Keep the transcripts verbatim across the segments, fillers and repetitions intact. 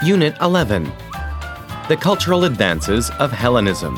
Unit eleven. The Cultural Advances of Hellenism.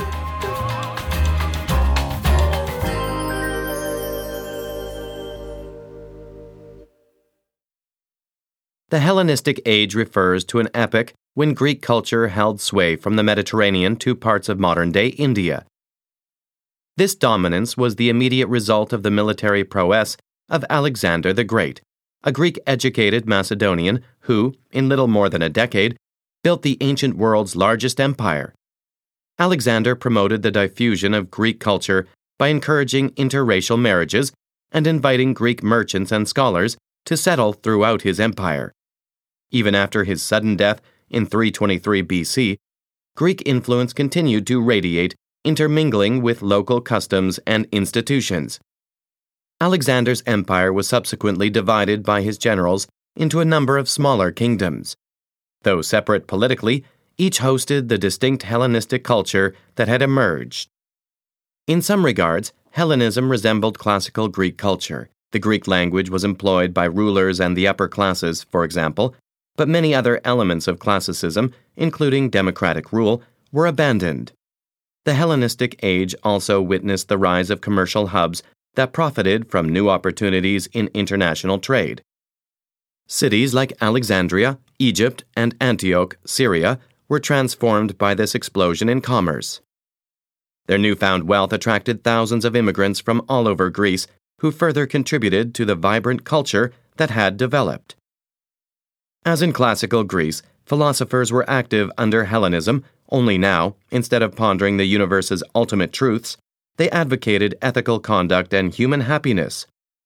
The Hellenistic age refers to an epoch when Greek culture held sway from the Mediterranean to parts of modern-day India. This dominance was the immediate result of the military prowess of Alexander the Great, a Greek-educated Macedonian who, in little more than a decade, built the ancient world's largest empire. Alexander promoted the diffusion of Greek culture by encouraging interracial marriages and inviting Greek merchants and scholars to settle throughout his empire. Even after his sudden death in three twenty-three B C, Greek influence continued to radiate, intermingling with local customs and institutions. Alexander's empire was subsequently divided by his generals into a number of smaller kingdoms. Though separate politically, each hosted the distinct Hellenistic culture that had emerged. In some regards, Hellenism resembled classical Greek culture. The Greek language was employed by rulers and the upper classes, for example, but many other elements of classicism, including democratic rule, were abandoned. The Hellenistic age also witnessed the rise of commercial hubs that profited from new opportunities in international trade. Cities like Alexandria, Egypt, and Antioch, Syria, were transformed by this explosion in commerce. Their newfound wealth attracted thousands of immigrants from all over Greece who further contributed to the vibrant culture that had developed. As in classical Greece, philosophers were active under Hellenism, only now, instead of pondering the universe's ultimate truths, they advocated ethical conduct and human happiness.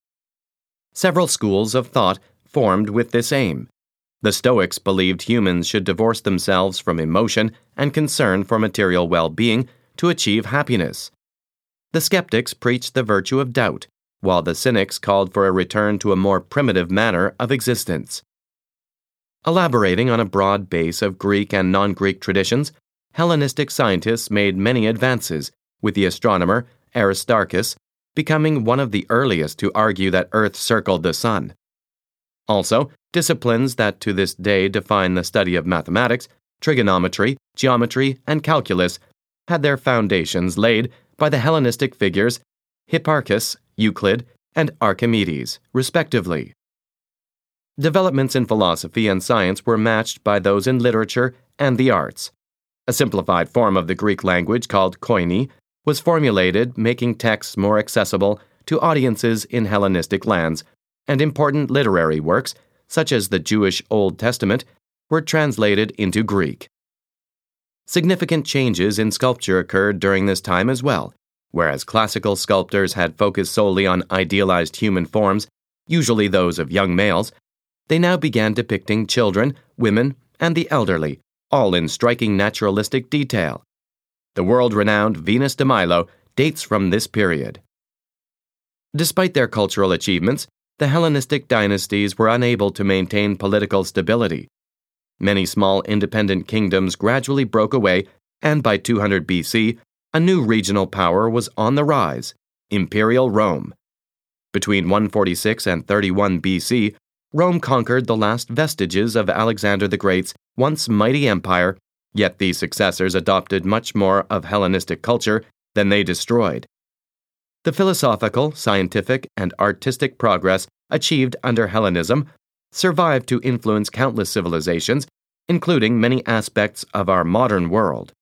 Several schools of thought formed with this aim. The Stoics believed humans should divorce themselves from emotion and concern for material well-being to achieve happiness. The skeptics preached the virtue of doubt, while the cynics called for a return to a more primitive manner of existence. Elaborating on a broad base of Greek and non-Greek traditions, Hellenistic scientists made many advances, with the astronomer Aristarchus becoming one of the earliest to argue that Earth circled the sun. Also, disciplines that to this day define the study of mathematics, trigonometry, geometry, and calculus had their foundations laid by the Hellenistic figures Hipparchus, Euclid, and Archimedes, respectively. Developments in philosophy and science were matched by those in literature and the arts. A simplified form of the Greek language called koine was formulated, making texts more accessible to audiences in Hellenistic lands, and important literary works, such as the Jewish Old Testament, were translated into Greek. Significant changes in sculpture occurred during this time as well. Whereas classical sculptors had focused solely on idealized human forms, usually those of young males, they now began depicting children, women, and the elderly, all in striking naturalistic detail. The world-renowned Venus de Milo dates from this period. Despite their cultural achievements, the Hellenistic dynasties were unable to maintain political stability. Many small independent kingdoms gradually broke away, and by two hundred B C, a new regional power was on the rise, Imperial Rome. Between one forty-six and thirty-one B C, Rome conquered the last vestiges of Alexander the Great's once mighty empire, yet these successors adopted much more of Hellenistic culture than they destroyed. The philosophical, scientific, and artistic progress achieved under Hellenism survived to influence countless civilizations, including many aspects of our modern world.